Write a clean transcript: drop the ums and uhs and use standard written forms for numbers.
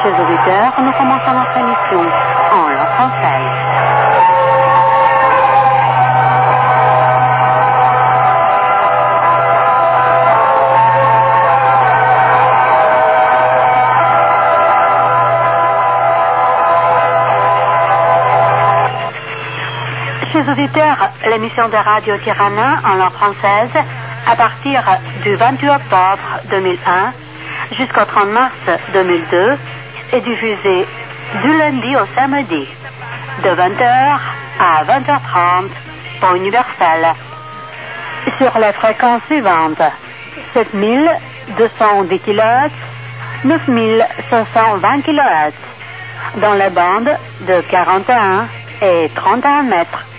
Chers auditeurs, nous commençons notre émission en langue française. Chers auditeurs, l'émission de Radio Tirana en langue française, à partir du 28 octobre 2001 jusqu'au 30 mars 2002, est diffusée du lundi au samedi, de 20h à 20h30, temps universel, sur les fréquences suivantes: 7210 kHz, 9520 kHz, dans les bandes de 41 et 31 mètres.